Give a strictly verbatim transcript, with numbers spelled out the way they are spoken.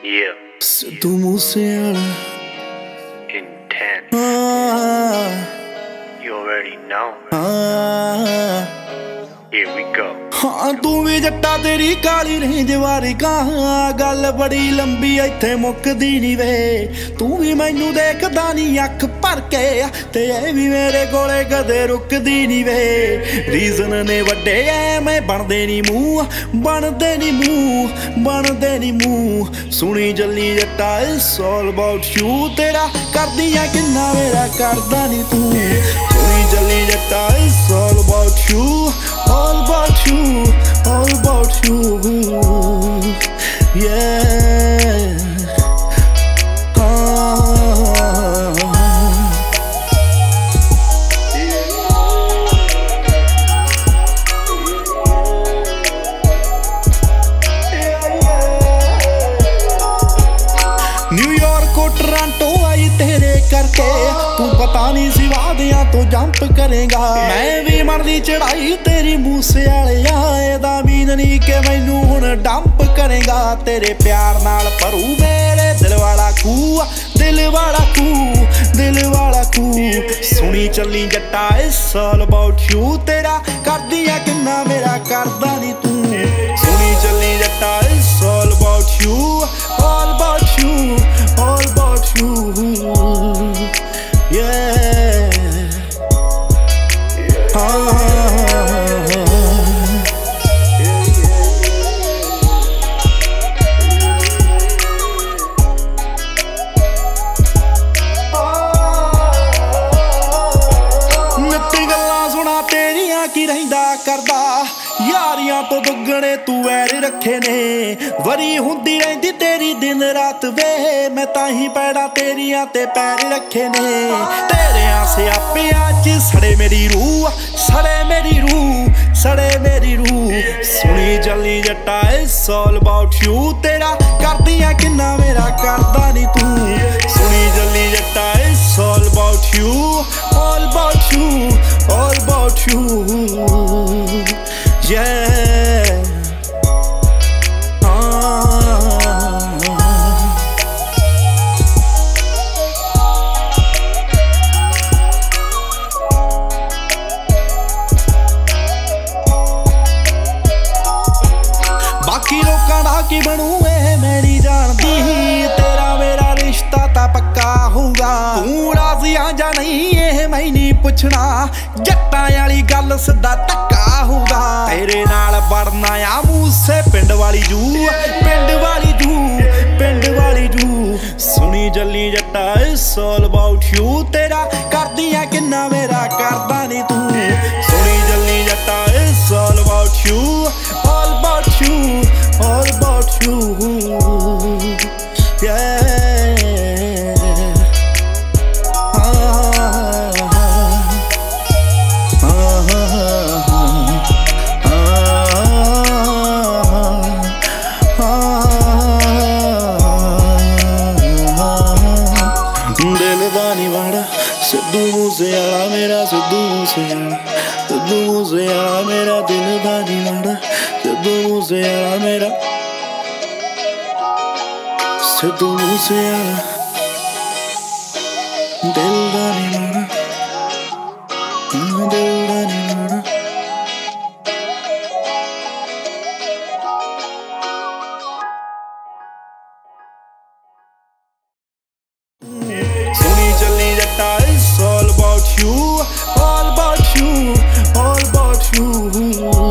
Yeah. Sidhu Moosewala Intense. ah, You already know. ah. Here we go. ਹਾਂ ਤੂੰ ਵੀ ਜੱਟਾ ਤੇਰੀ ਕਾਲੀ range ਵਾਰੀ ਕਹਾਂ ਗੱਲ ਬੜੀ ਲੰਬੀ ਇੱਥੇ ਮੁੱਕਦੀ ਨੀ ਵੇ ਤੂੰ ਵੀ ਮੈਨੂੰ ਦੇਖਦਾ ਨੀ ਅੱਖ ਭਰ ਕੇ ਤੇ ਇਹ ਵੀ ਮੇਰੇ ਕੋਲੇ ਕਦੇ ਰੁਕਦੀ ਨੀ ਵੇ ਰੀਜ਼ਨ ਨੇ ਵੱਡੇ ਐ ਮੈਂ ਬਣਦੇ ਨੀ ਮੂੰਹ ਬਣਦੇ ਨੀ ਮੂੰਹ ਬਣਦੇ ਨੀ ਮੂੰਹ ਸੁਣੀ ਜੱਲੀ ਜੱਟਾ ਇਟਸ ਆਲ ਅਬਾਊਟ ਯੂ ਤੇਰਾ ਕਰਦੀਆਂ ਕਿੰਨਾ ਮੇਰਾ ਕਰਦਾ ਨੀ ਤੂੰ ਸੁਣੀ ਜੱਲੀ ਜੱਟਾ it's all about you all about you all about you yeah ah. New York को टोरंटो आई तेरे करके तू पता नहीं सी वादियां तो जंप करेगा मैं भी मरदी चढ़ाई तेरी मूसे वालिया एदा मीन नहीं कि मैनू हुण डंप करेगा तेरे प्यार नाल भरू मेरे दिल वाला खूह दिल वाला खूह दिल वाला खूह सुनी चली जट्टा इट्स ऑल अबाउट यू तेरा करदियां किन्ना मेरा करदा नी तू सुनी चली जट्टा it's all about you all about you all about you yeah ah. ਨਿੱਤੀ ਗੱਲਾਂ ਸੁਣਾ ਤੇਰੀਆਂ ਕੀ ਰਹਿੰਦਾ ਕਰਦਾ ਯਾਰੀਆਂ ਤੋਂ ਦੁੱਗਣੇ ਤੂੰ ਵੈਰ ਰੱਖੇ ਨੇ ਵਰੀ ਹੁੰਦੀ ਰਹਿੰਦੀ ਤੇਰੀ ਦਿਨ ਰਾਤ ਵੇ ਮੈਂ ਤਾਂ ਹੀ ਪੈੜਾਂ ਤੇਰੀਆਂ ਤੇ ਪੈਰ ਰੱਖੇ ਨੇ ਤੇਰਿਆਂ ਸਿਆਪਿਆਂ ਚ ਸੜੇ ਮੇਰੀ ਰੂਹ ਸੜੇ ਮੇਰੀ ਰੂਹ ਸੜੇ ਮੇਰੀ ਰੂਹ ਸੁਣੀ ਜੱਲੀ ਜੱਟਾ ਇਟਸ ਆਲ ਅਬਾਊਟ ਯੂ ਤੇਰਾ ਕਰਦੀਆਂ ਕਿੰਨਾ ਮੇਰਾ ਕਰਦਾ ਨੀ ਤੂੰ ਸੁਣੀ ਜੱਲੀ ਜੱਟਾ it's all about you all about you all about you yeah ah. ਬਾਕੀ ਲੋਕਾਂ ਦਾ ਕੀ ਬਣੂ ਇਹ ਮੈਂ ਨਹੀਂ ਜਾਣਦੀ ਤੇਰਾ ਮੇਰਾ ਰਿਸ਼ਤਾ ਤਾਂ ਪੱਕਾ ਹੋਊਗਾ ਤੂੰ ਰਾਜ਼ੀ ਆ ਜਾਂ ਨਹੀਂ ਇਹ ਮੈਂ ਨਹੀਂ ਪੁੱਛਣਾ ਜੱਟਾਂ ਵਾਲੀ ਗੱਲ ਸਿੱਧਾ ਧੱਕਾ ਹੋਊਗਾ ਤੇਰੇ ਨਾਲ ਵੜਨਾ ਆ ਮੂਸੇ ਪਿੰਡ ਵਾਲੀ ਜੂ ਪਿੰਡ ਵਾਲੀ ਜੂ ਪਿੰਡ ਵਾਲੀ ਜੂ ਸੁਣੀ ਜੱਲੀ ਜੱਟਾ ਇਟਸ ਆਲ ਅਬਾਊਟ ਯੂ ਤੇਰਾ ਕਰਦੀਆਂ ਕਿੰਨਾ ਮੇਰਾ ਕਰਦਾ ਨੀ ਤੂੰ ਸੁਣੀ ਜੱਲੀ ਜੱਟਾ it's all about you all about you all about you yeah Sidhu Moosewala ਮੇਰਾ ਸਿੱਧੂ ਮੂਸੇਵਾਲਾ ਸਿੱਧੂ ਮੂਸੇਵਾਲਾ ਮੇਰਾ ਦਿਲ ਦਾ ਦੀਵਾਨਾ ਸਿੱਧੂ ਮੂਸੇਵਾਲਾ ਮੇਰਾ ਸਿੱਧੂ ਮੂਸੇਵਾਲਾ ਦਿਲ ਦਾ ਦੀਵਾਨਾ ਦਿਲ ਦਾ ਦੀਵਾਨਾ ਚੱਲੀ ਜੱਟਾ it's all about you all about you all about you